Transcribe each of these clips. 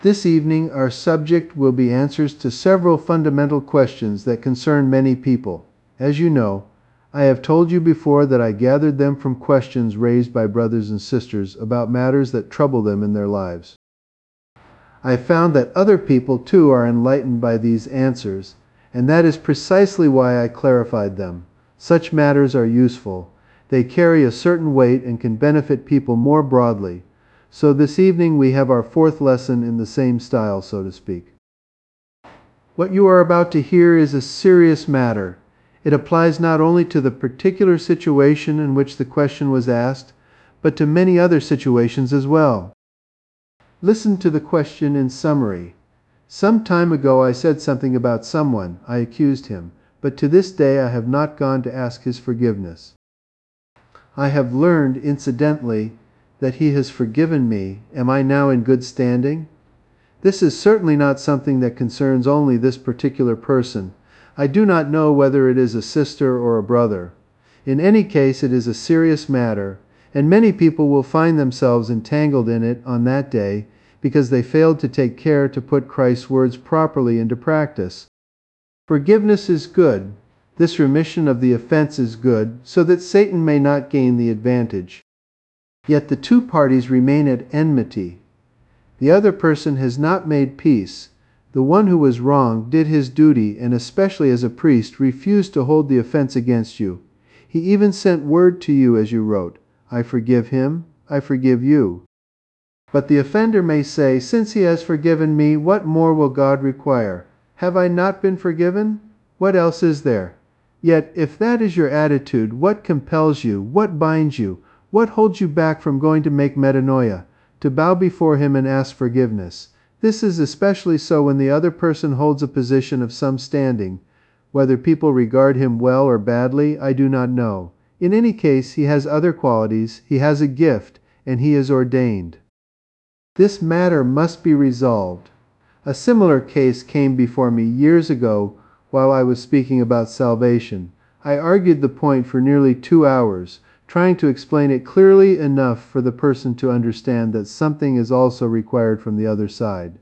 This evening our subject will be answers to several fundamental questions that concern many people. As you know, I have told you before that I gathered them from questions raised by brothers and sisters about matters that trouble them in their lives. I found that other people too are enlightened by these answers, and that is precisely why I clarified them. Such matters are useful. They carry a certain weight and can benefit people more broadly. So this evening we have our fourth lesson in the same style, so to speak. What you are about to hear is a serious matter. It applies not only to the particular situation in which the question was asked, but to many other situations as well. Listen to the question in summary. Some time ago I said something about someone. I accused him, but to this day I have not gone to ask his forgiveness. I have learned, incidentally, that he has forgiven me. Am I now in good standing? This is certainly not something that concerns only this particular person. I do not know whether it is a sister or a brother. In any case, it is a serious matter, and many people will find themselves entangled in it on that day because they failed to take care to put Christ's words properly into practice. Forgiveness is good. This remission of the offense is good, so that Satan may not gain the advantage. Yet the two parties remain at enmity. The other person has not made peace. The one who was wrong did his duty, and especially as a priest, refused to hold the offense against you. He even sent word to you as you wrote, "I forgive him, I forgive you." But the offender may say, "Since he has forgiven me, what more will God require? Have I not been forgiven? What else is there?" Yet, if that is your attitude, what compels you, what binds you, what holds you back from going to make metanoia, to bow before him and ask forgiveness? This is especially so when the other person holds a position of some standing. Whether people regard him well or badly, I do not know. In any case, he has other qualities, he has a gift, and he is ordained. This matter must be resolved. A similar case came before me years ago while I was speaking about salvation. I argued the point for nearly 2 hours, trying to explain it clearly enough for the person to understand that something is also required from the other side.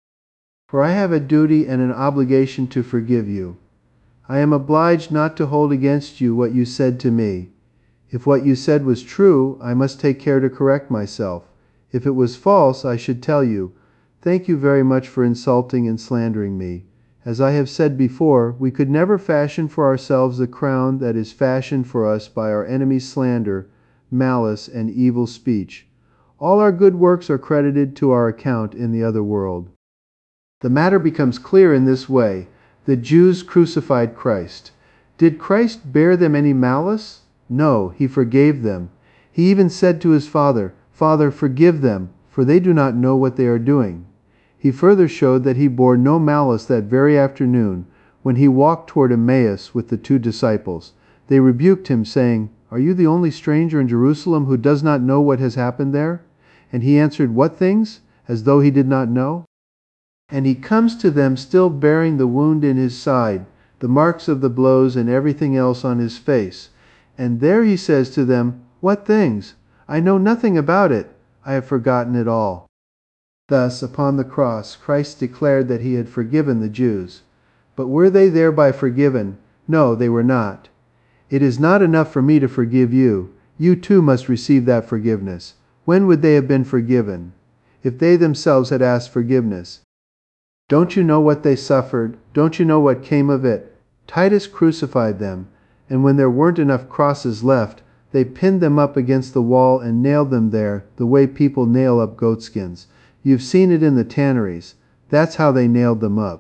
For I have a duty and an obligation to forgive you. I am obliged not to hold against you what you said to me. If what you said was true, I must take care to correct myself. If it was false, I should tell you, "Thank you very much for insulting and slandering me." As I have said before, we could never fashion for ourselves the crown that is fashioned for us by our enemies' slander, malice, and evil speech. All our good works are credited to our account in the other world. The matter becomes clear in this way. The Jews crucified Christ. Did Christ bear them any malice? No, he forgave them. He even said to his Father, "Father, forgive them, for they do not know what they are doing." He further showed that he bore no malice that very afternoon when he walked toward Emmaus with the 2 disciples. They rebuked him, saying, "Are you the only stranger in Jerusalem who does not know what has happened there?" And he answered, "What things?" as though he did not know. And he comes to them still bearing the wound in his side, the marks of the blows and everything else on his face. And there he says to them, "What things? I know nothing about it. I have forgotten it all." Thus, upon the cross, Christ declared that he had forgiven the Jews. But were they thereby forgiven? No, they were not. It is not enough for me to forgive you. You too must receive that forgiveness. When would they have been forgiven? If they themselves had asked forgiveness. Don't you know what they suffered? Don't you know what came of it? Titus crucified them, and when there weren't enough crosses left, they pinned them up against the wall and nailed them there the way people nail up goatskins. You've seen it in the tanneries. That's how they nailed them up.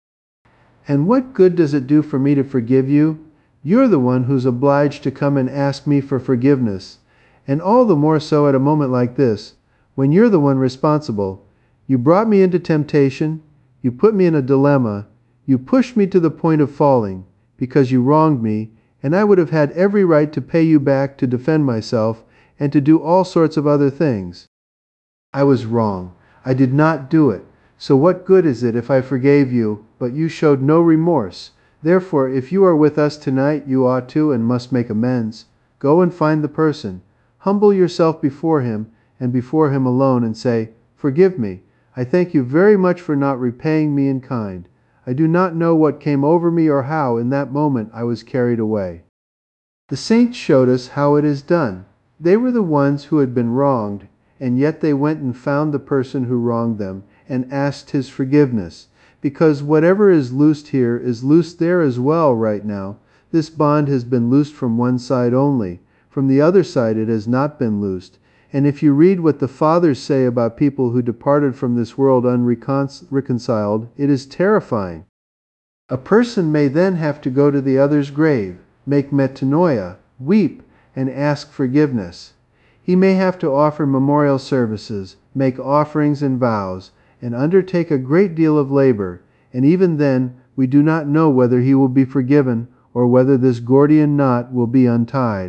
And what good does it do for me to forgive you? You're the one who's obliged to come and ask me for forgiveness. And all the more so at a moment like this, when you're the one responsible. You brought me into temptation. You put me in a dilemma. You pushed me to the point of falling because you wronged me, and I would have had every right to pay you back, to defend myself, and to do all sorts of other things. I was wrong. I did not do it. So what good is it if I forgave you, but you showed no remorse? Therefore, if you are with us tonight, you ought to and must make amends. Go and find the person. Humble yourself before him, and before him alone, and say, "Forgive me. I thank you very much for not repaying me in kind. I do not know what came over me or how in that moment I was carried away." The saints showed us how it is done. They were the ones who had been wronged, and yet they went and found the person who wronged them and asked his forgiveness. Because whatever is loosed here is loosed there as well right now. This bond has been loosed from one side only. From the other side it has not been loosed. And if you read what the fathers say about people who departed from this world unreconciled, it is terrifying. A person may then have to go to the other's grave, make metanoia, weep, and ask forgiveness. He may have to offer memorial services, make offerings and vows, and undertake a great deal of labor, and even then we do not know whether he will be forgiven or whether this Gordian knot will be untied.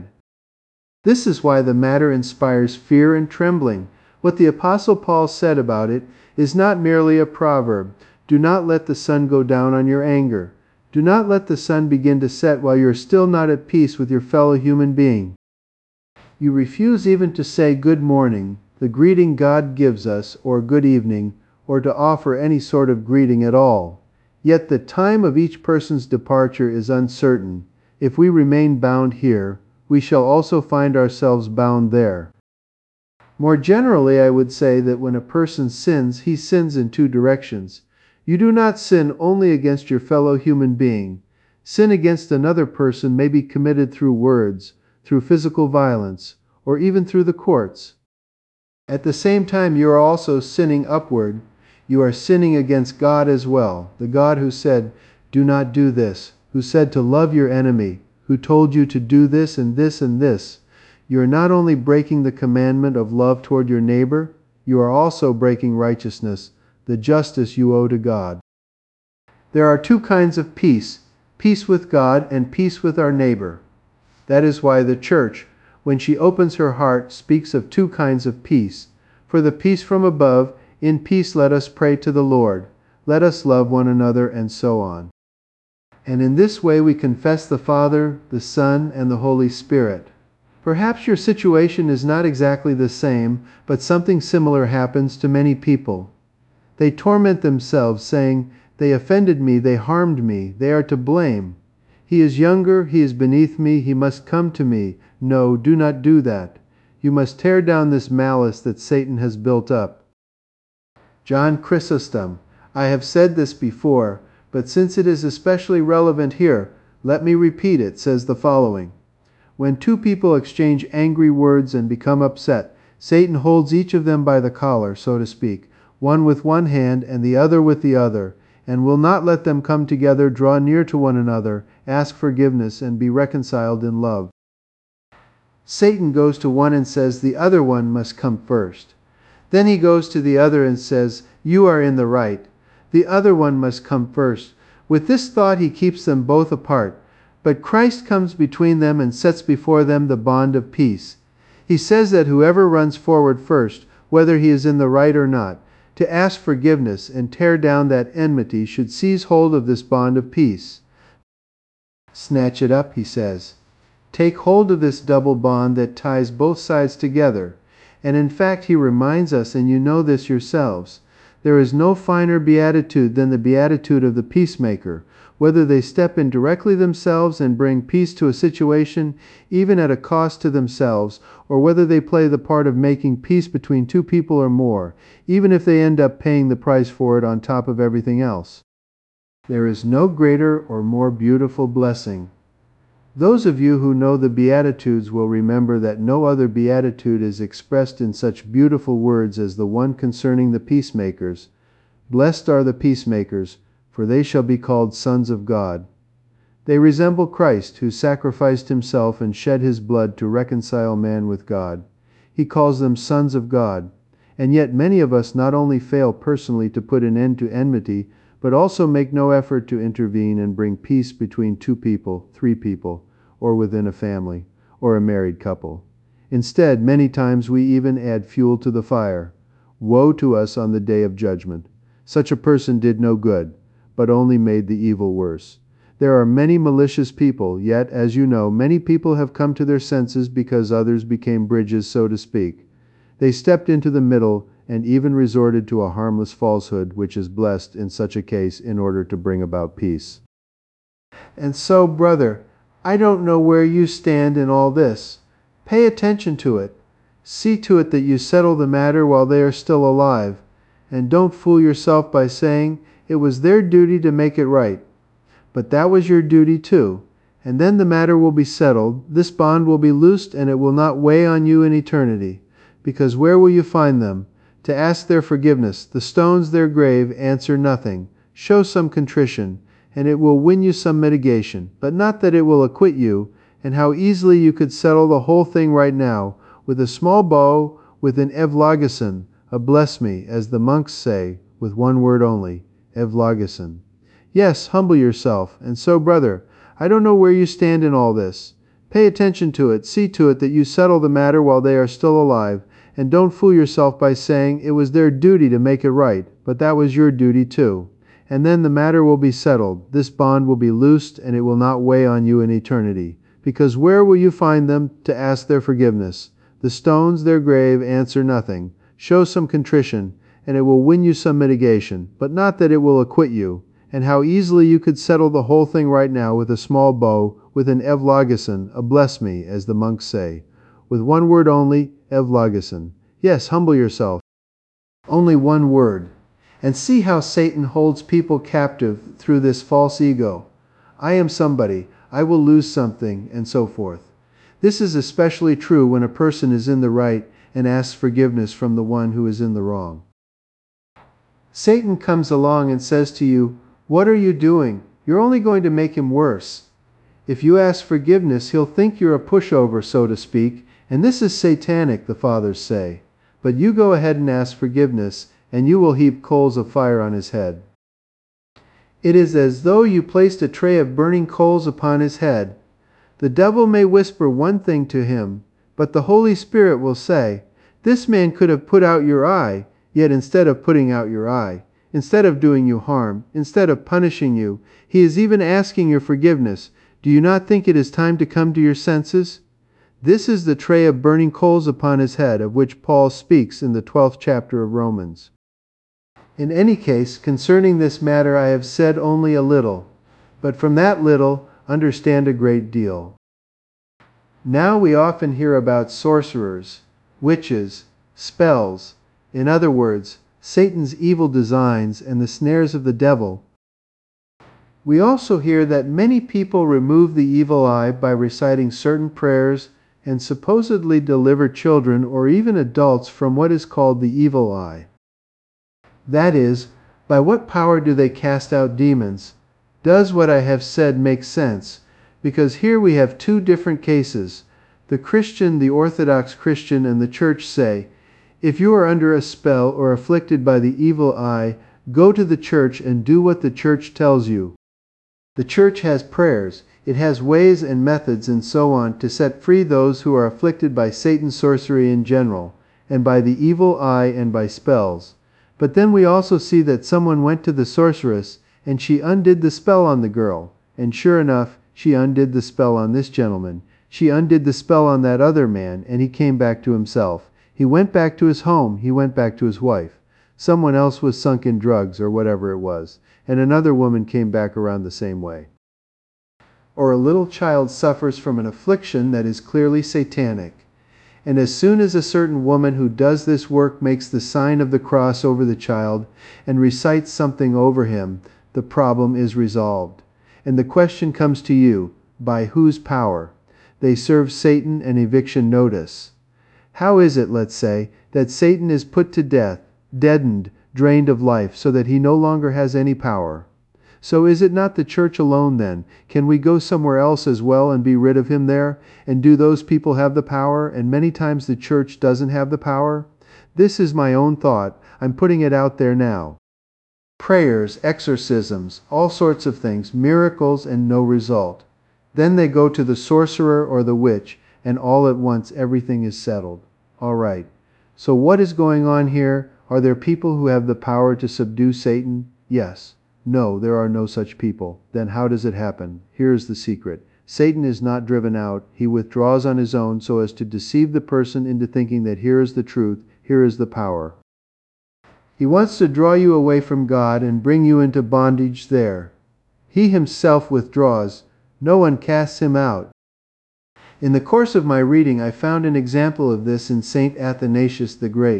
This is why the matter inspires fear and trembling. What the Apostle Paul said about it is not merely a proverb. Do not let the sun go down on your anger. Do not let the sun begin to set while you are still not at peace with your fellow human being. You refuse even to say good morning, the greeting God gives us, or good evening, or to offer any sort of greeting at all. Yet the time of each person's departure is uncertain. If we remain bound here, we shall also find ourselves bound there. More generally, I would say that when a person sins, he sins in two directions. You do not sin only against your fellow human being. Sin against another person may be committed through words, through physical violence, or even through the courts. At the same time, you are also sinning upward. You are sinning against God as well, the God who said, "Do not do this," who said to love your enemy, who told you to do this and this and this. You are not only breaking the commandment of love toward your neighbor, you are also breaking righteousness, the justice you owe to God. There are two kinds of peace, peace with God and peace with our neighbor. That is why the church, when she opens her heart, speaks of two kinds of peace. For the peace from above, in peace let us pray to the Lord. Let us love one another, and so on. And in this way we confess the Father, the Son, and the Holy Spirit. Perhaps your situation is not exactly the same, but something similar happens to many people. They torment themselves, saying, "They offended me, they harmed me, they are to blame. He is younger, he is beneath me, he must come to me." No, do not do that. You must tear down this malice that Satan has built up. John Chrysostom. I have said this before, but since it is especially relevant here, let me repeat it, says the following. When two people exchange angry words and become upset, Satan holds each of them by the collar, so to speak, one with one hand and the other with the other, and will not let them come together, draw near to one another, ask forgiveness, and be reconciled in love. Satan goes to one and says the other one must come first. Then he goes to the other and says, "You are in the right. The other one must come first." With this thought he keeps them both apart. But Christ comes between them and sets before them the bond of peace. He says that whoever runs forward first, whether he is in the right or not, to ask forgiveness and tear down that enmity should seize hold of this bond of peace. Snatch it up, he says. Take hold of this double bond that ties both sides together. And in fact, he reminds us, and you know this yourselves, there is no finer beatitude than the beatitude of the peacemaker, whether they step in directly themselves and bring peace to a situation, even at a cost to themselves, or whether they play the part of making peace between two people or more, even if they end up paying the price for it on top of everything else. There is no greater or more beautiful blessing. Those of you who know the Beatitudes will remember that no other beatitude is expressed in such beautiful words as the one concerning the peacemakers. Blessed are the peacemakers, for they shall be called sons of God. They resemble Christ, who sacrificed himself and shed his blood to reconcile man with God. He calls them sons of God. And yet many of us not only fail personally to put an end to enmity, but also make no effort to intervene and bring peace between two people, three people, or within a family, or a married couple. Instead, many times we even add fuel to the fire. Woe to us on the day of judgment. Such a person did no good, but only made the evil worse. There are many malicious people, yet, as you know, many people have come to their senses because others became bridges, so to speak. They stepped into the middle and even resorted to a harmless falsehood which is blessed in such a case in order to bring about peace. And so, brother, I don't know where you stand in all this. Pay attention to it. See to it that you settle the matter while they are still alive, and don't fool yourself by saying it was their duty to make it right. But that was your duty too, and then the matter will be settled, this bond will be loosed, and it will not weigh on you in eternity. Because where will you find them? To ask their forgiveness, the stones their grave answer nothing. Show some contrition, and it will win you some mitigation, but not that it will acquit you, and how easily you could settle the whole thing right now, with a small bow, with an evlogason, a bless me, as the monks say, with one word only, evlogason. Yes, humble yourself, and so, brother, I don't know where you stand in all this. Pay attention to it, see to it that you settle the matter while they are still alive, and don't fool yourself by saying it was their duty to make it right, but that was your duty too. And then the matter will be settled, this bond will be loosed, and it will not weigh on you in eternity. Because where will you find them to ask their forgiveness? The stones their grave answer nothing. Show some contrition, and it will win you some mitigation, but not that it will acquit you. And how easily you could settle the whole thing right now with a small bow, with an evlogason, a bless me, as the monks say. With one word only, evlogason. Yes, humble yourself. Only one word. And see how Satan holds people captive through this false ego. I am somebody, I will lose something, and so forth. This is especially true when a person is in the right and asks forgiveness from the one who is in the wrong. Satan comes along and says to you, "What are you doing? You're only going to make him worse." If you ask forgiveness, he'll think you're a pushover, so to speak, and this is satanic, the fathers say. But you go ahead and ask forgiveness, and you will heap coals of fire on his head. It is as though you placed a tray of burning coals upon his head. The devil may whisper one thing to him, but the Holy Spirit will say, "This man could have put out your eye," yet instead of putting out your eye, instead of doing you harm, instead of punishing you, he is even asking your forgiveness. Do you not think it is time to come to your senses? This is the tray of burning coals upon his head, of which Paul speaks in the 12th chapter of Romans. In any case, concerning this matter I have said only a little, but from that little understand a great deal. Now we often hear about sorcerers, witches, spells, in other words, Satan's evil designs and the snares of the devil. We also hear that many people remove the evil eye by reciting certain prayers and supposedly deliver children or even adults from what is called the evil eye. That is, by what power do they cast out demons? Does what I have said make sense? Because here we have two different cases. The Christian, the Orthodox Christian, and the Church say, if you are under a spell or afflicted by the evil eye, go to the Church and do what the Church tells you. The Church has prayers, it has ways and methods and so on to set free those who are afflicted by Satan's sorcery in general, and by the evil eye and by spells. But then we also see that someone went to the sorceress and she undid the spell on the girl, and sure enough, she undid the spell on this gentleman. She undid the spell on that other man, and he came back to himself. He went back to his home, he went back to his wife. Someone else was sunk in drugs or whatever it was, and another woman came back around the same way. Or a little child suffers from an affliction that is clearly satanic. And as soon as a certain woman who does this work makes the sign of the cross over the child and recites something over him, the problem is resolved. And the question comes to you, by whose power? They serve Satan an eviction notice. How is it, let's say, that Satan is put to death, deadened, drained of life, so that he no longer has any power? So is it not the Church alone then? Can we go somewhere else as well and be rid of him there? And do those people have the power, and many times the Church doesn't have the power? This is my own thought. I'm putting it out there now. Prayers, exorcisms, all sorts of things, miracles, and no result. Then they go to the sorcerer or the witch, and all at once everything is settled. All right. So what is going on here? Are there people who have the power to subdue Satan? Yes. No, there are no such people. Then how does it happen? Here is the secret. Satan is not driven out. He withdraws on his own so as to deceive the person into thinking that here is the truth, here is the power. He wants to draw you away from God and bring you into bondage there. He himself withdraws. No one casts him out. In the course of my reading, I found an example of this in Saint Athanasius the Great.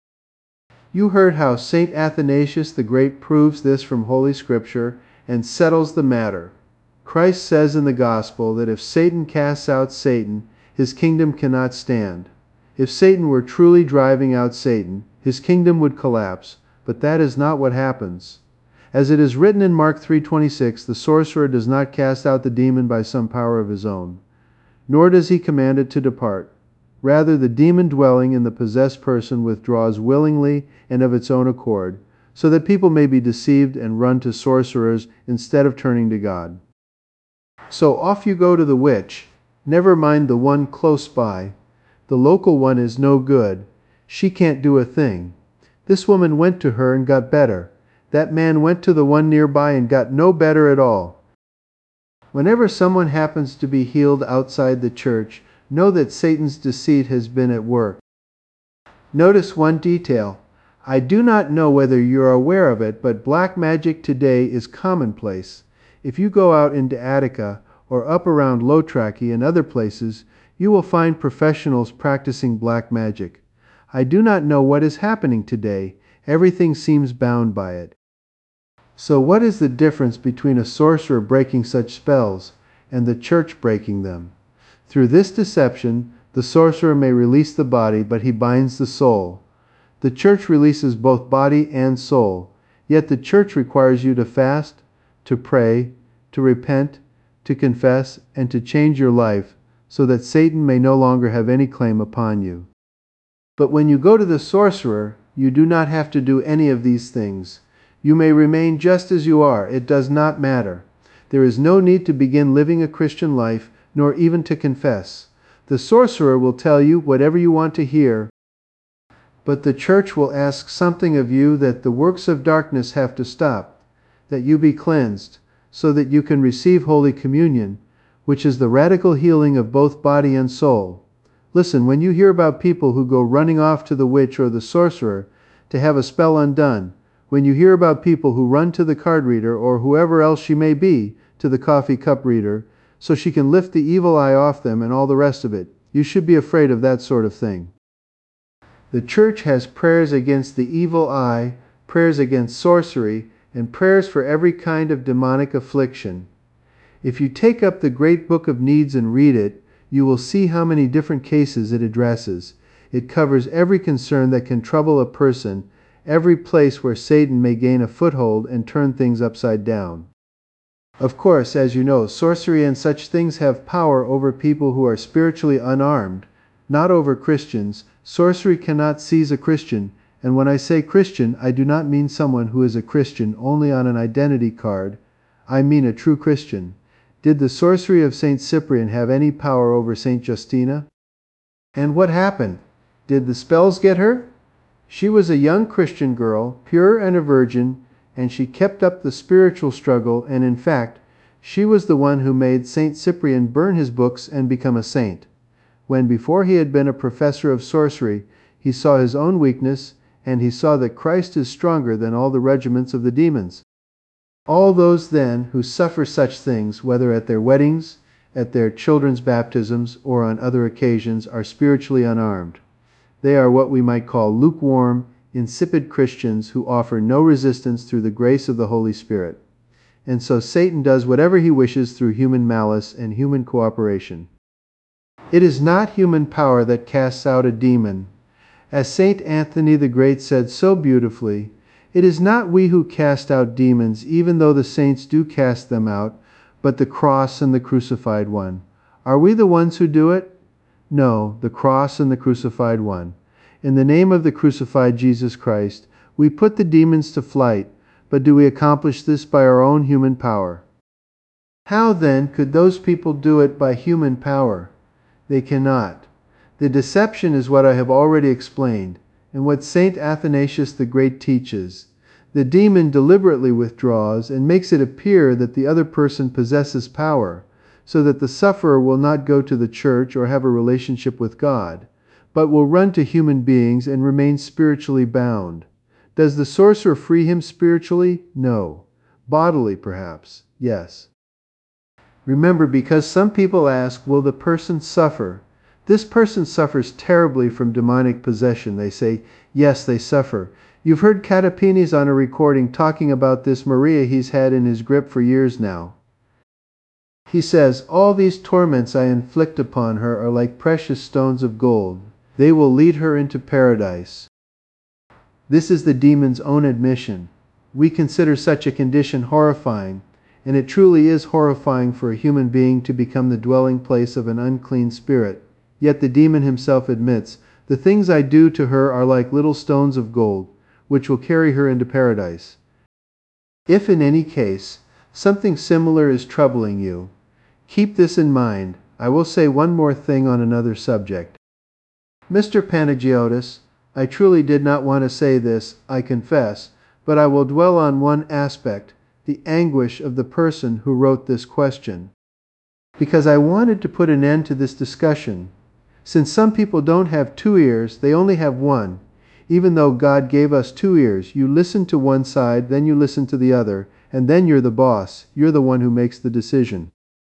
You heard how Saint Athanasius the Great proves this from Holy Scripture and settles the matter. Christ says in the Gospel that if Satan casts out Satan, his kingdom cannot stand. If Satan were truly driving out Satan, his kingdom would collapse, but that is not what happens. As it is written in Mark 3:26, the sorcerer does not cast out the demon by some power of his own, nor does he command it to depart. Rather, the demon dwelling in the possessed person withdraws willingly and of its own accord, so that people may be deceived and run to sorcerers instead of turning to God. So off you go to the witch. Never mind the one close by. The local one is no good. She can't do a thing. This woman went to her and got better. That man went to the one nearby and got no better at all. Whenever someone happens to be healed outside the church, know that Satan's deceit has been at work. Notice one detail. I do not know whether you are aware of it, but black magic today is commonplace. If you go out into Attica or up around Loutraki and other places, you will find professionals practicing black magic. I do not know what is happening today. Everything seems bound by it. So what is the difference between a sorcerer breaking such spells and the church breaking them? Through this deception, the sorcerer may release the body, but he binds the soul. The church releases both body and soul, yet the church requires you to fast, to pray, to repent, to confess, and to change your life so that Satan may no longer have any claim upon you. But when you go to the sorcerer, you do not have to do any of these things. You may remain just as you are. It does not matter. There is no need to begin living a Christian life, nor even to confess. The sorcerer will tell you whatever you want to hear, but the church will ask something of you that the works of darkness have to stop, that you be cleansed, so that you can receive Holy Communion, which is the radical healing of both body and soul. Listen, when you hear about people who go running off to the witch or the sorcerer to have a spell undone, when you hear about people who run to the card reader or whoever else she may be, to the coffee cup reader, so she can lift the evil eye off them and all the rest of it, you should be afraid of that sort of thing. The church has prayers against the evil eye, prayers against sorcery, and prayers for every kind of demonic affliction. If you take up the great book of needs and read it, you will see how many different cases it addresses. It covers every concern that can trouble a person, every place where Satan may gain a foothold and turn things upside down. Of course, as you know, sorcery and such things have power over people who are spiritually unarmed, not over Christians. Sorcery cannot seize a Christian, and when I say Christian, I do not mean someone who is a Christian only on an identity card. I mean a true Christian. Did the sorcery of Saint Cyprian have any power over Saint Justina? And what happened? Did the spells get her? She was a young Christian girl, pure and a virgin, and she kept up the spiritual struggle, and in fact, she was the one who made Saint Cyprian burn his books and become a saint. When before he had been a professor of sorcery, he saw his own weakness, and he saw that Christ is stronger than all the regiments of the demons. All those then who suffer such things, whether at their weddings, at their children's baptisms, or on other occasions, are spiritually unarmed. They are what we might call lukewarm, insipid Christians who offer no resistance through the grace of the Holy Spirit. And so Satan does whatever he wishes through human malice and human cooperation. It is not human power that casts out a demon. As Saint Anthony the Great said so beautifully, it is not we who cast out demons, even though the saints do cast them out, but the cross and the crucified one. Are we the ones who do it? No, the cross and the crucified one. In the name of the crucified Jesus Christ, we put the demons to flight, but do we accomplish this by our own human power? How then could those people do it by human power? They cannot. The deception is what I have already explained, and what Saint Athanasius the Great teaches. The demon deliberately withdraws and makes it appear that the other person possesses power, so that the sufferer will not go to the church or have a relationship with God, but will run to human beings and remain spiritually bound. Does the sorcerer free him spiritually? No. Bodily, perhaps? Yes. Remember, because some people ask, will the person suffer? This person suffers terribly from demonic possession. They say, yes, they suffer. You've heard Catapenes on a recording talking about this Maria he's had in his grip for years now. He says, all these torments I inflict upon her are like precious stones of gold. They will lead her into paradise. This is the demon's own admission. We consider such a condition horrifying, and it truly is horrifying for a human being to become the dwelling place of an unclean spirit. Yet the demon himself admits, the things I do to her are like little stones of gold, which will carry her into paradise. If in any case something similar is troubling you, keep this in mind. I will say one more thing on another subject. Mr. Panagiotis, I truly did not want to say this, I confess, but I will dwell on one aspect, the anguish of the person who wrote this question. Because I wanted to put an end to this discussion. Since some people don't have 2 ears, they only have one. Even though God gave us 2 ears, you listen to one side, then you listen to the other, and then you're the boss. You're the one who makes the decision.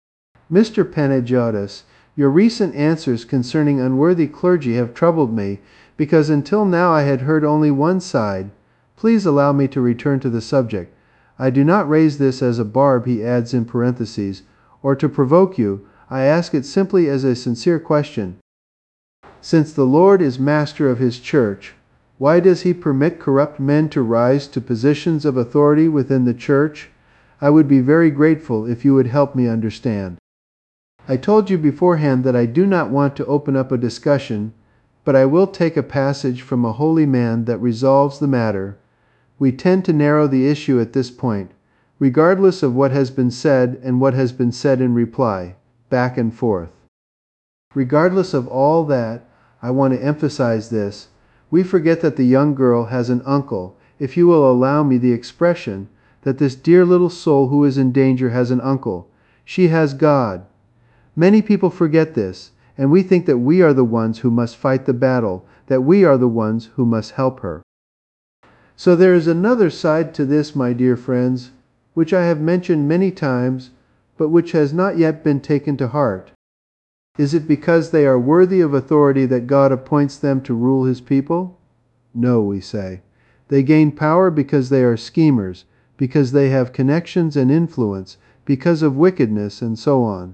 Mr. Panagiotis, your recent answers concerning unworthy clergy have troubled me, because until now I had heard only one side. Please allow me to return to the subject. I do not raise this as a barb, he adds in parentheses, or to provoke you. I ask it simply as a sincere question. Since the Lord is master of his church, why does he permit corrupt men to rise to positions of authority within the church? I would be very grateful if you would help me understand. I told you beforehand that I do not want to open up a discussion, but I will take a passage from a holy man that resolves the matter. We tend to narrow the issue at this point, regardless of what has been said and what has been said in reply, back and forth. Regardless of all that, I want to emphasize this. We forget that the young girl has an uncle, if you will allow me the expression, that this dear little soul who is in danger has an uncle. She has God. Many people forget this, and we think that we are the ones who must fight the battle, that we are the ones who must help her. So there is another side to this, my dear friends, which I have mentioned many times, but which has not yet been taken to heart. Is it because they are worthy of authority that God appoints them to rule his people? No, we say. They gain power because they are schemers, because they have connections and influence, because of wickedness, and so on.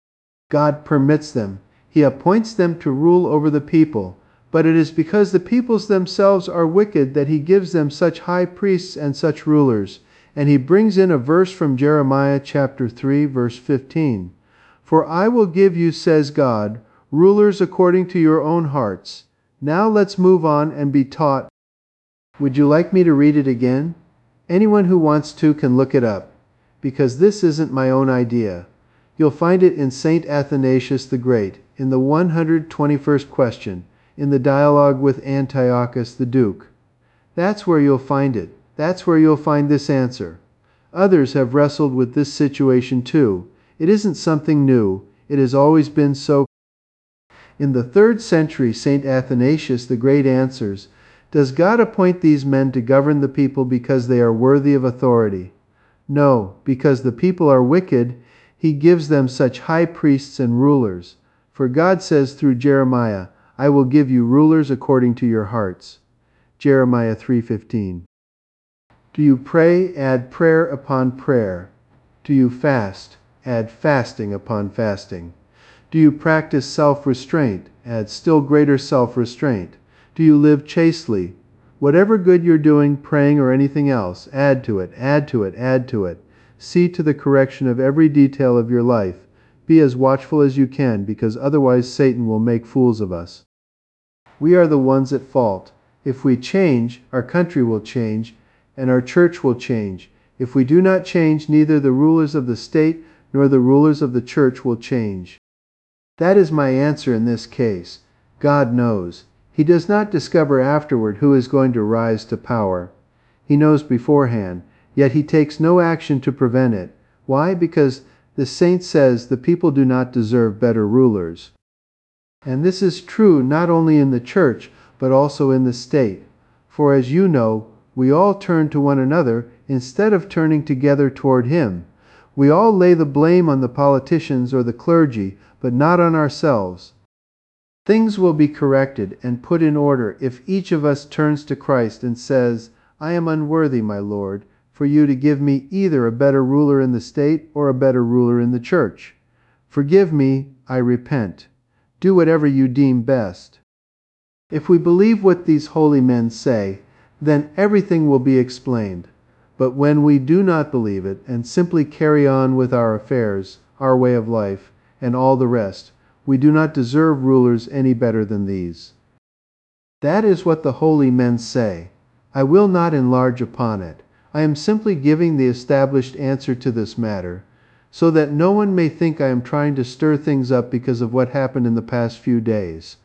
God permits them. He appoints them to rule over the people, but it is because the peoples themselves are wicked that he gives them such high priests and such rulers. And he brings in a verse from Jeremiah chapter 3, verse 15. For I will give you, says God, rulers according to your own hearts. Now let's move on and be taught. Would you like me to read it again? Anyone who wants to can look it up, because this isn't my own idea. You'll find it in St. Athanasius the Great, in the 121st question, in the dialogue with Antiochus the Duke. That's where you'll find it. That's where you'll find this answer. Others have wrestled with this situation too. It isn't something new. It has always been so. In the 3rd century, St. Athanasius the Great answers, does God appoint these men to govern the people because they are worthy of authority? No, because the people are wicked, he gives them such high priests and rulers. For God says through Jeremiah, I will give you rulers according to your hearts. Jeremiah 3:15. Do you pray? Add prayer upon prayer. Do you fast? Add fasting upon fasting. Do you practice self-restraint? Add still greater self-restraint. Do you live chastely? Whatever good you're doing, praying or anything else, add to it, add to it, add to it. See to the correction of every detail of your life. Be as watchful as you can, because otherwise Satan will make fools of us. We are the ones at fault. If we change, our country will change, and our church will change. If we do not change, neither the rulers of the state nor the rulers of the church will change. That is my answer in this case. God knows. He does not discover afterward who is going to rise to power. He knows beforehand, yet he takes no action to prevent it. Why? Because the saint says the people do not deserve better rulers. And this is true not only in the church, but also in the state. For as you know, we all turn to one another instead of turning together toward Him. We all lay the blame on the politicians or the clergy, but not on ourselves. Things will be corrected and put in order if each of us turns to Christ and says, "I am unworthy, my Lord, for you to give me either a better ruler in the state or a better ruler in the church. Forgive me, I repent. Do whatever you deem best." If we believe what these holy men say, then everything will be explained. But when we do not believe it and simply carry on with our affairs, our way of life, and all the rest, we do not deserve rulers any better than these. That is what the holy men say. I will not enlarge upon it. I am simply giving the established answer to this matter, so that no one may think I am trying to stir things up because of what happened in the past few days.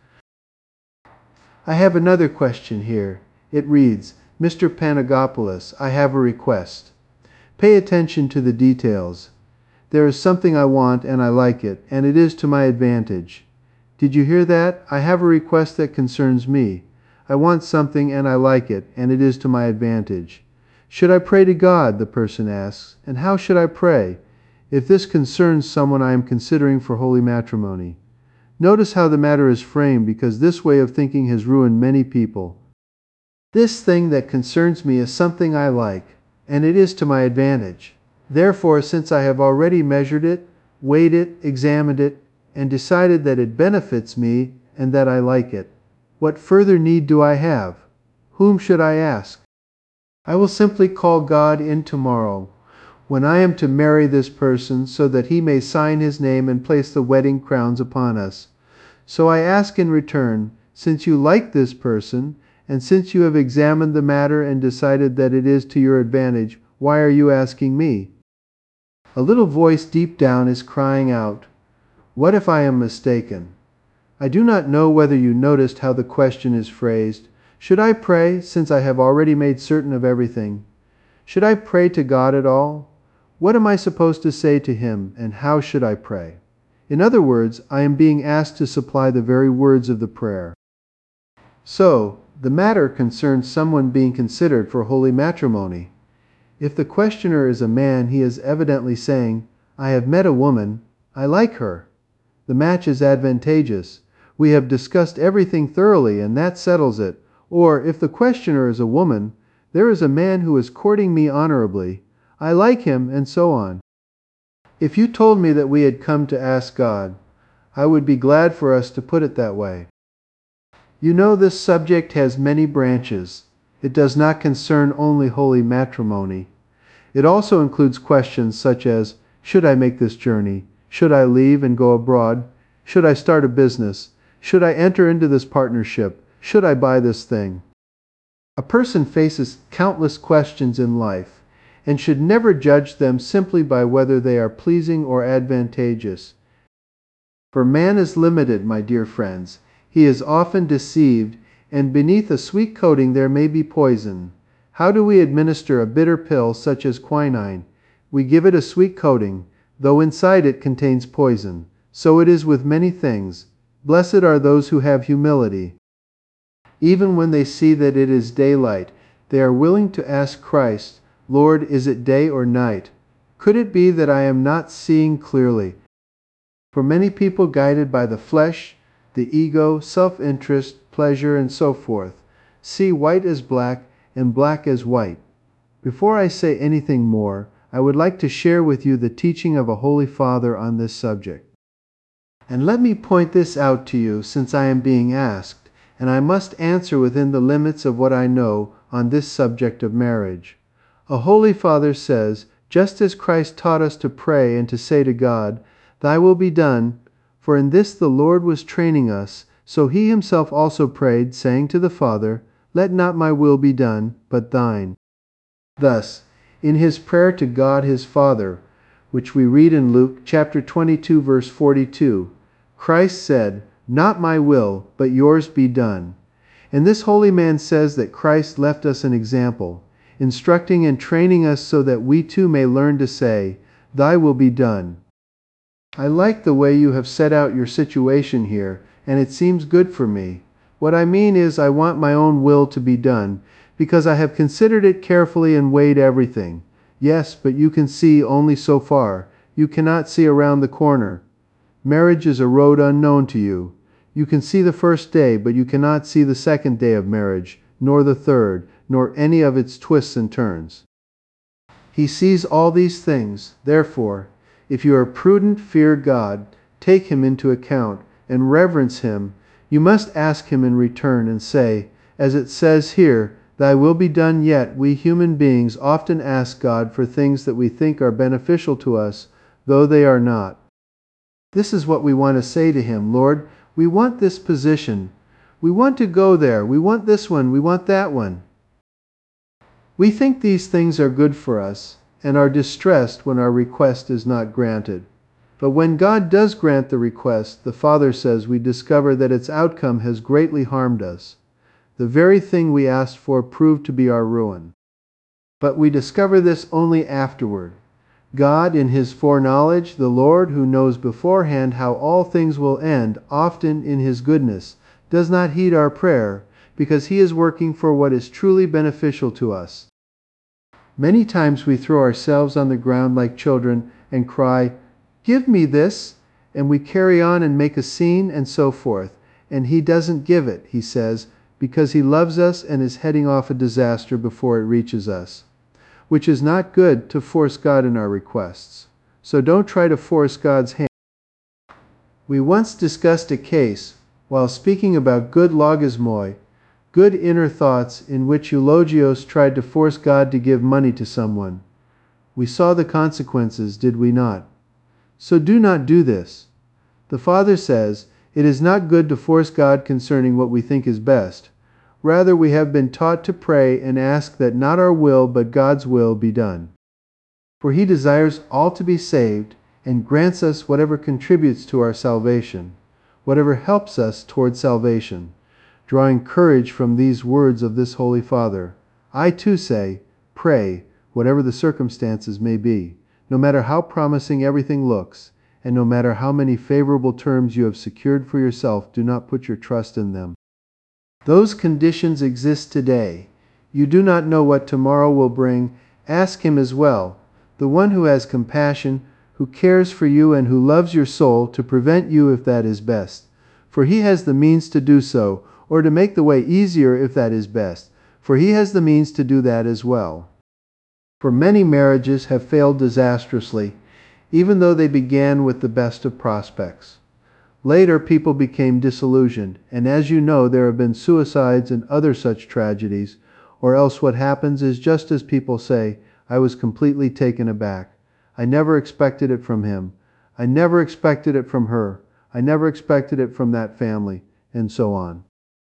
I have another question here. It reads, "Mr. Panagopoulos, I have a request. Pay attention to the details. There is something I want and I like it, and it is to my advantage." Did you hear that? I have a request that concerns me. I want something and I like it, and it is to my advantage. Should I pray to God, the person asks, and how should I pray, if this concerns someone I am considering for holy matrimony? Notice how the matter is framed, because this way of thinking has ruined many people. This thing that concerns me is something I like, and it is to my advantage. Therefore, since I have already measured it, weighed it, examined it, and decided that it benefits me and that I like it, what further need do I have? Whom should I ask? I will simply call God in tomorrow, when I am to marry this person, so that He may sign His name and place the wedding crowns upon us. So I ask in return, since you like this person, and since you have examined the matter and decided that it is to your advantage, why are you asking me? A little voice deep down is crying out, "What if I am mistaken?" I do not know whether you noticed how the question is phrased. Should I pray, since I have already made certain of everything? Should I pray to God at all? What am I supposed to say to Him, and how should I pray? In other words, I am being asked to supply the very words of the prayer. So, the matter concerns someone being considered for holy matrimony. If the questioner is a man, he is evidently saying, "I have met a woman, I like her. The match is advantageous. We have discussed everything thoroughly, and that settles it." Or, if the questioner is a woman, "There is a man who is courting me honorably. I like him," and so on. If you told me that we had come to ask God, I would be glad for us to put it that way. You know, this subject has many branches. It does not concern only holy matrimony. It also includes questions such as, should I make this journey? Should I leave and go abroad? Should I start a business? Should I enter into this partnership? Should I buy this thing? A person faces countless questions in life, and should never judge them simply by whether they are pleasing or advantageous. For man is limited, my dear friends. He is often deceived, and beneath a sweet coating there may be poison. How do we administer a bitter pill such as quinine? We give it a sweet coating, though inside it contains poison. So it is with many things. Blessed are those who have humility. Even when they see that it is daylight, they are willing to ask Christ, "Lord, is it day or night? Could it be that I am not seeing clearly?" For many people guided by the flesh, the ego, self-interest, pleasure, and so forth, see white as black and black as white. Before I say anything more, I would like to share with you the teaching of a Holy Father on this subject. And let me point this out to you, since I am being asked, and I must answer within the limits of what I know on this subject of marriage. A Holy Father says, just as Christ taught us to pray and to say to God, "Thy will be done," for in this the Lord was training us, so He Himself also prayed, saying to the Father, "Let not my will be done, but thine." Thus, in His prayer to God His Father, which we read in Luke chapter 22, verse 42, Christ said, "Not my will, but yours be done." And this holy man says that Christ left us an example, instructing and training us so that we too may learn to say, "Thy will be done." I like the way you have set out your situation here, and it seems good for me. What I mean is, I want my own will to be done, Because I have considered it carefully and weighed everything. Yes, but you can see only so far. You cannot see around the corner. Marriage is a road unknown to you. You can see the first day, but you cannot see the second day of marriage, nor the third, nor any of its twists and turns. He sees all these things. Therefore, if you are prudent, fear God, take Him into account, and reverence Him. You must ask Him in return and say, as it says here, Thy will be done. Yet we human beings often ask God for things that we think are beneficial to us, though they are not. This is what we want to say to Him: Lord, we want this position. We want to go there. We want this one. We want that one. We think these things are good for us and are distressed when our request is not granted. But when God does grant the request, the Father says we discover that its outcome has greatly harmed us. The very thing we asked for proved to be our ruin. But we discover this only afterward. God, in His foreknowledge, the Lord, who knows beforehand how all things will end, often in His goodness, does not heed our prayer, because He is working for what is truly beneficial to us. Many times we throw ourselves on the ground like children and cry, "Give me this," and we carry on and make a scene and so forth, and He doesn't give it, He says, because He loves us and is heading off a disaster before it reaches us, which is not good to force God in our requests. So don't try to force God's hand. We once discussed a case, while speaking about good logismoi, good inner thoughts, in which eulogios tried to force God to give money to someone. We saw the consequences, did we not? So do not do this. The Father says, it is not good to force God concerning what we think is best. Rather, we have been taught to pray and ask that not our will but God's will be done. For He desires all to be saved and grants us whatever contributes to our salvation, whatever helps us toward salvation. Drawing courage from these words of this Holy Father, I too say, pray, whatever the circumstances may be, no matter how promising everything looks, and no matter how many favorable terms you have secured for yourself, do not put your trust in them. Those conditions exist today. You do not know what tomorrow will bring. Ask Him as well, the one who has compassion, who cares for you and who loves your soul, to prevent you if that is best. For He has the means to do so, or to make the way easier if that is best, for He has the means to do that as well. For many marriages have failed disastrously, even though they began with the best of prospects. Later, people became disillusioned, and as you know, there have been suicides and other such tragedies, or else what happens is just as people say, I was completely taken aback. I never expected it from him. I never expected it from her. I never expected it from that family, and so on.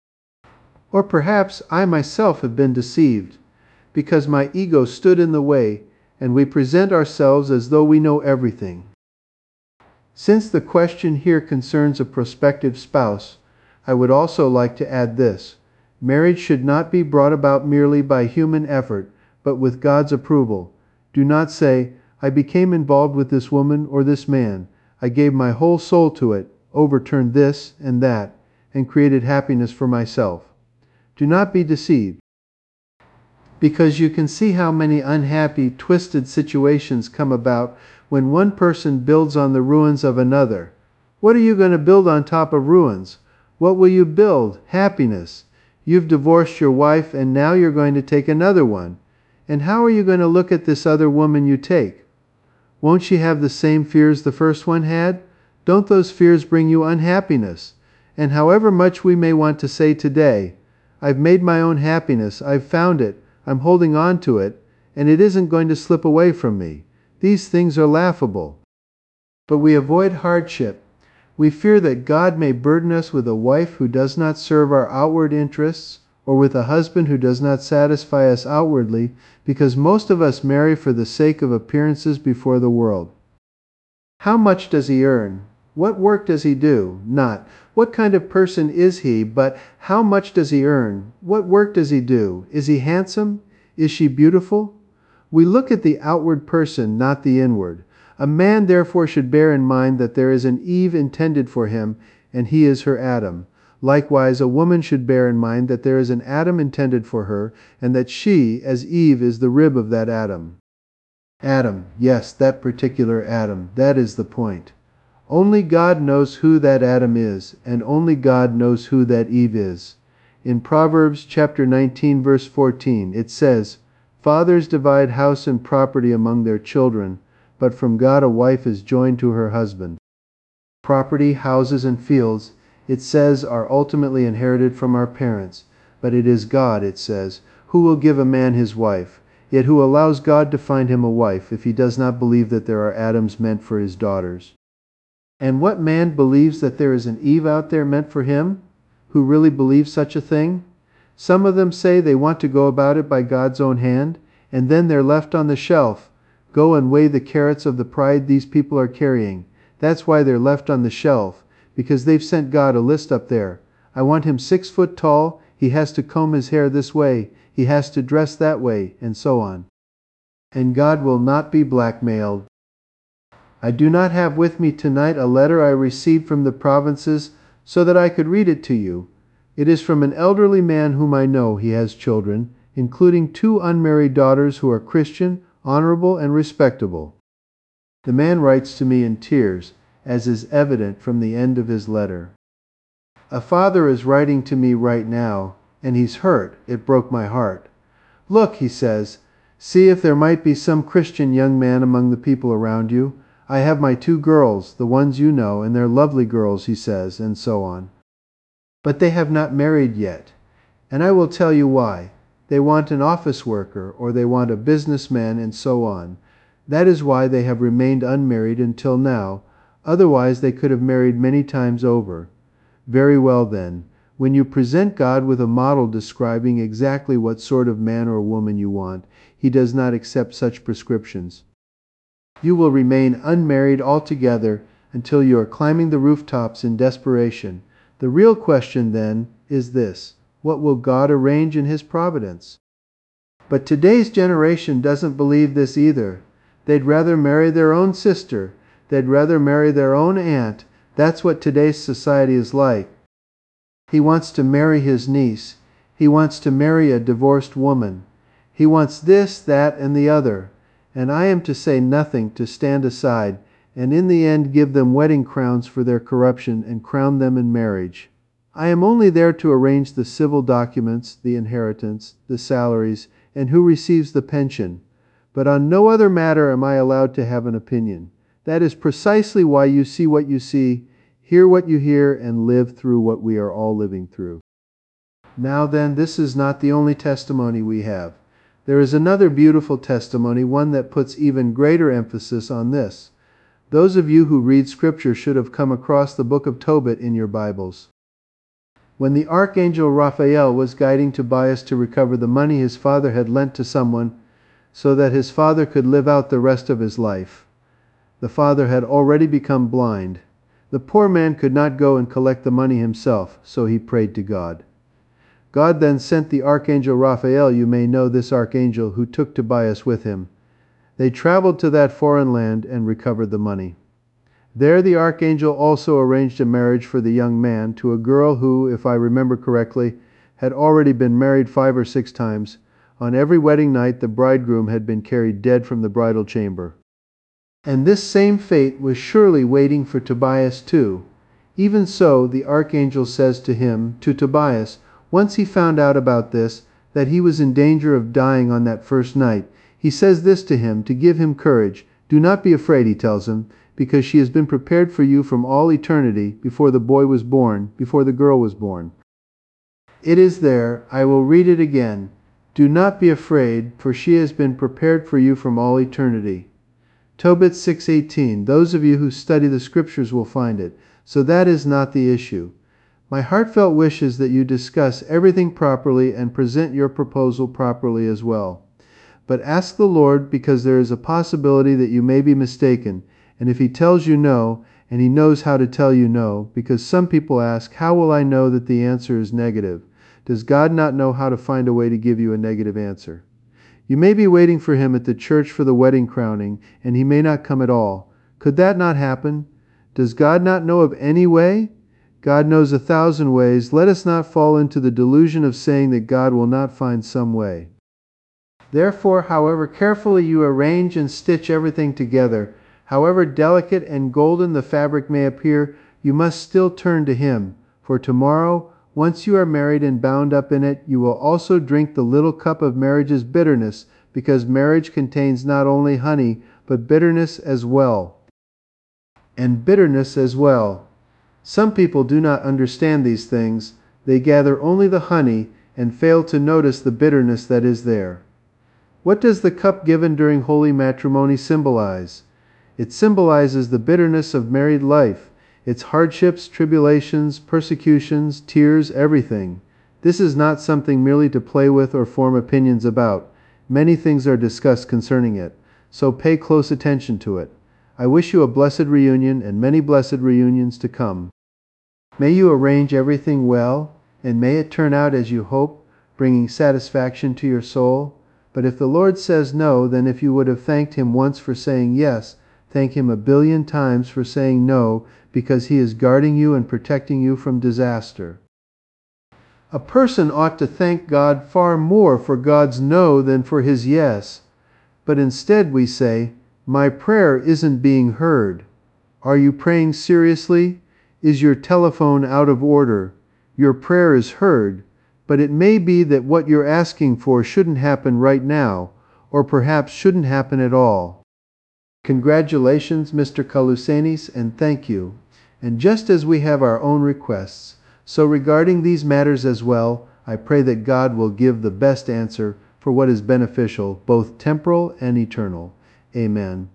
Or perhaps I myself have been deceived, because my ego stood in the way, and we present ourselves as though we know everything. Since the question here concerns a prospective spouse, I would also like to add this. Marriage should not be brought about merely by human effort, but with God's approval. Do not say, I became involved with this woman or this man. I gave my whole soul to it, overturned this and that, and created happiness for myself. Do not be deceived, because you can see how many unhappy, twisted situations come about when one person builds on the ruins of another. What are you going to build on top of ruins? What will you build? Happiness. You've divorced your wife and now you're going to take another one. And how are you going to look at this other woman you take? Won't she have the same fears the first one had? Don't those fears bring you unhappiness? And however much we may want to say today, I've made my own happiness, I've found it, I'm holding on to it, and it isn't going to slip away from me. These things are laughable. But we avoid hardship. We fear that God may burden us with a wife who does not serve our outward interests, or with a husband who does not satisfy us outwardly, because most of us marry for the sake of appearances before the world. How much does he earn? What work does he do? Not, what kind of person is he, but how much does he earn? What work does he do? Is he handsome? Is she beautiful? We look at the outward person, not the inward. A man therefore should bear in mind that there is an Eve intended for him, and he is her Adam. Likewise, a woman should bear in mind that there is an Adam intended for her, and that she, as Eve, is the rib of that Adam. Adam, yes, that particular Adam, that is the point. Only God knows who that Adam is, and only God knows who that Eve is. In Proverbs chapter 19, verse 14, it says, "Fathers divide house and property among their children, but from God a wife is joined to her husband." Property, houses, and fields, it says, are ultimately inherited from our parents, but it is God, it says, who will give a man his wife, yet who allows God to find him a wife if he does not believe that there are Adams meant for his daughters. And what man believes that there is an Eve out there meant for him? Who really believes such a thing? Some of them say they want to go about it by God's own hand, and then they're left on the shelf. Go and weigh the carats of the pride these people are carrying. That's why they're left on the shelf, because they've sent God a list up there. I want him 6 foot tall, he has to comb his hair this way, he has to dress that way, and so on. And God will not be blackmailed. I do not have with me tonight a letter I received from the provinces so that I could read it to you. It is from an elderly man whom I know. He has children, including 2 unmarried daughters who are Christian, honorable, and respectable. The man writes to me in tears, as is evident from the end of his letter. A father is writing to me right now, and he's hurt. It broke my heart. "Look," he says, "see if there might be some Christian young man among the people around you. I have my 2 girls, the ones you know, and they're lovely girls," he says, and so on. But they have not married yet. And I will tell you why. They want an office worker, or they want a businessman, and so on. That is why they have remained unmarried until now. Otherwise they could have married many times over. Very well then, when you present God with a model describing exactly what sort of man or woman you want, He does not accept such prescriptions. You will remain unmarried altogether until you are climbing the rooftops in desperation. The real question then is this: what will God arrange in His providence? But today's generation doesn't believe this either. They'd rather marry their own sister. They'd rather marry their own aunt. That's what today's society is like. He wants to marry his niece. He wants to marry a divorced woman. He wants this, that, and the other. And I am to say nothing, to stand aside, and in the end give them wedding crowns for their corruption and crown them in marriage. I am only there to arrange the civil documents, the inheritance, the salaries, and who receives the pension. But on no other matter am I allowed to have an opinion. That is precisely why you see what you see, hear what you hear, and live through what we are all living through. Now then, this is not the only testimony we have. There is another beautiful testimony, one that puts even greater emphasis on this. Those of you who read Scripture should have come across the book of Tobit in your Bibles. When the archangel Raphael was guiding Tobias to recover the money his father had lent to someone so that his father could live out the rest of his life, the father had already become blind. The poor man could not go and collect the money himself, so he prayed to God. God then sent the archangel Raphael, you may know this archangel, who took Tobias with him. They traveled to that foreign land and recovered the money. There the archangel also arranged a marriage for the young man to a girl who, if I remember correctly, had already been married 5 or 6 times. On every wedding night the bridegroom had been carried dead from the bridal chamber. And this same fate was surely waiting for Tobias too. Even so, the archangel says to him, to Tobias, once he found out about this, that he was in danger of dying on that first night, he says this to him to give him courage. Do not be afraid, he tells him, because she has been prepared for you from all eternity, before the boy was born, before the girl was born. It is there. I will read it again. Do not be afraid, for she has been prepared for you from all eternity. Tobit 6:18. Those of you who study the Scriptures will find it. So that is not the issue. My heartfelt wish is that you discuss everything properly and present your proposal properly as well. But ask the Lord, because there is a possibility that you may be mistaken, and if He tells you no, and He knows how to tell you no, because some people ask, how will I know that the answer is negative? Does God not know how to find a way to give you a negative answer? You may be waiting for Him at the church for the wedding crowning, and He may not come at all. Could that not happen? Does God not know of any way? God knows 1,000 ways. Let us not fall into the delusion of saying that God will not find some way. Therefore, however carefully you arrange and stitch everything together, however delicate and golden the fabric may appear, you must still turn to Him. For tomorrow, once you are married and bound up in it, you will also drink the little cup of marriage's bitterness, because marriage contains not only honey, but bitterness as well. And bitterness as well. Some people do not understand these things. They gather only the honey and fail to notice the bitterness that is there. What does the cup given during holy matrimony symbolize? It symbolizes the bitterness of married life, its hardships, tribulations, persecutions, tears, everything. This is not something merely to play with or form opinions about. Many things are discussed concerning it, so pay close attention to it. I wish you a blessed reunion and many blessed reunions to come. May you arrange everything well, and may it turn out as you hope, bringing satisfaction to your soul. But if the Lord says no, then if you would have thanked Him once for saying yes, thank Him 1,000,000,000 times for saying no, because He is guarding you and protecting you from disaster. A person ought to thank God far more for God's no than for His yes. But instead we say, my prayer isn't being heard. Are you praying seriously? Is your telephone out of order? Your prayer is heard, but it may be that what you're asking for shouldn't happen right now, or perhaps shouldn't happen at all. Congratulations, Mr. Kalusenis, and thank you. And just as we have our own requests, so regarding these matters as well, I pray that God will give the best answer for what is beneficial, both temporal and eternal. Amen.